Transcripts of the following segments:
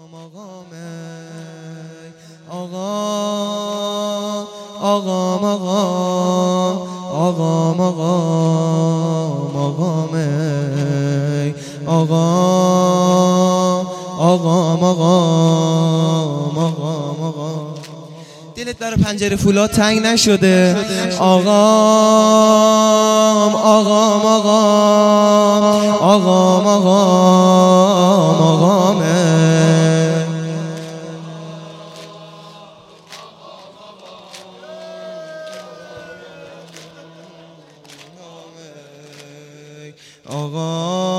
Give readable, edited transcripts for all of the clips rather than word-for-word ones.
مقام آقا آقا مقام آقا مقام مقام آقا آقا مقام آقا مقام. دلت برای پنجره فولاد تنگ نشده؟ آقا آقا مقام آقا مقام مقام آقا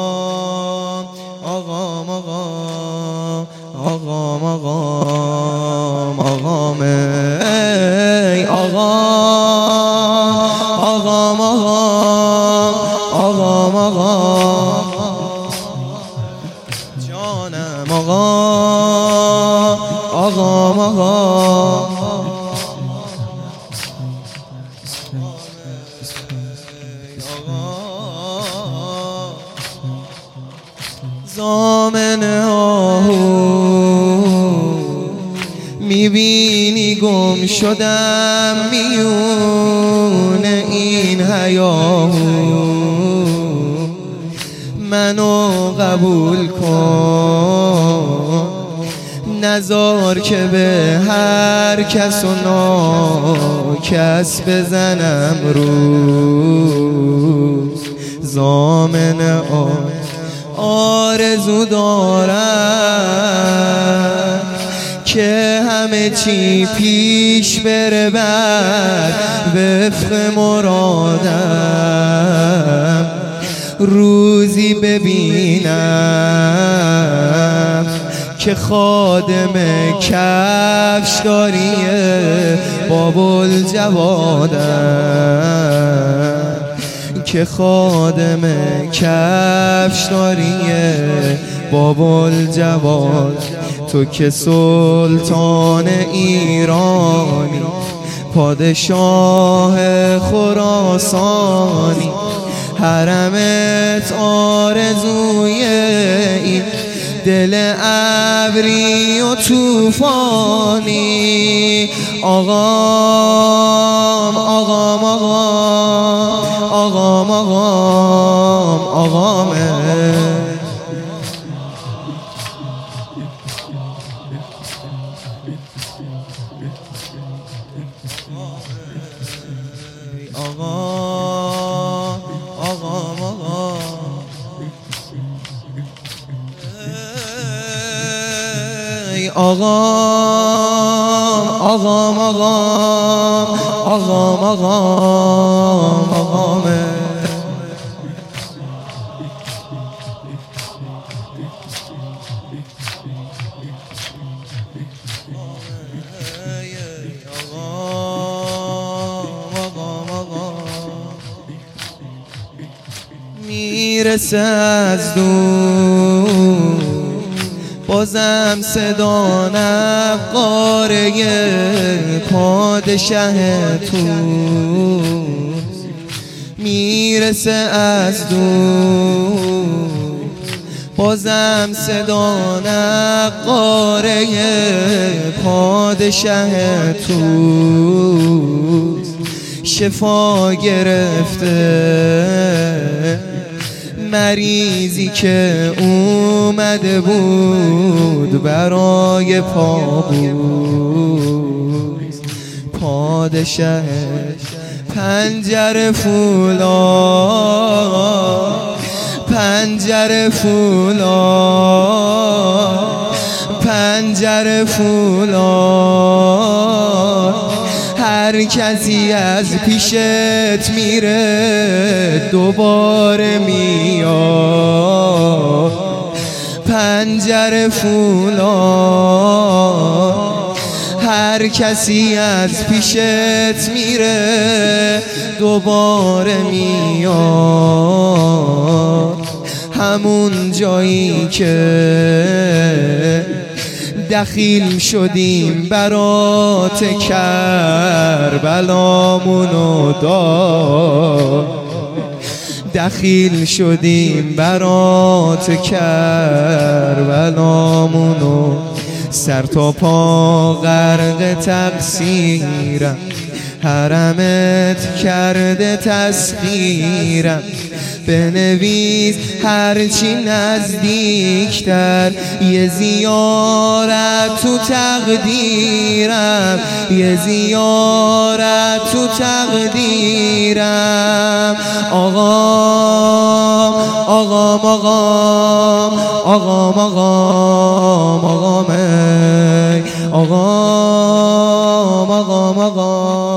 آقا مقام آقا مقام مقام آقا آقا مقام آقا مقام جانم آقا آقا مقام زامن آهو میبینی گم شدم میون این هیاهو منو قبول کن نذار که به هر کس و ناکس بزنم روز زامن آرزو دارم که همه چی پیش بره بر وفق مرادم روزی ببینم که خادم کفشداریه بابل جوادم که خادم کفشداریه بابل جواد تو که سلطان ایرانی پادشاه خراسانی حرمت آرزوی این دل ابری و توفانی آقا آقا مقام آقا مقام آقا آقا مقام آقا آقا مقام آقا مقام مقام میرسه از دور بازم صدا نقاره پادشه توست میرسه از دور بازم صدا نقاره پادشه توست شفا گرفته مریضی که اومده بود برای پابوس پادشه پنجره فولاد پنجره فولاد پنجره فولاد هر کسی از پیشت میره دوباره میاد پنجره فولاد هر کسی از پیشت میره دوباره میاد همون جایی که دخیل شدیم برات کربلامونو داد دخیل شدیم برات کربلامونو سر تا پا غرق تقصیرم، حرمت کرده تسخیرم. بنویس هرچی نزدیکتر، یه زیارت تو تقدیرم، یه زیارت تو تقدیرم. آقام آقام آقام آقام آقام آقام آقام آقام آقام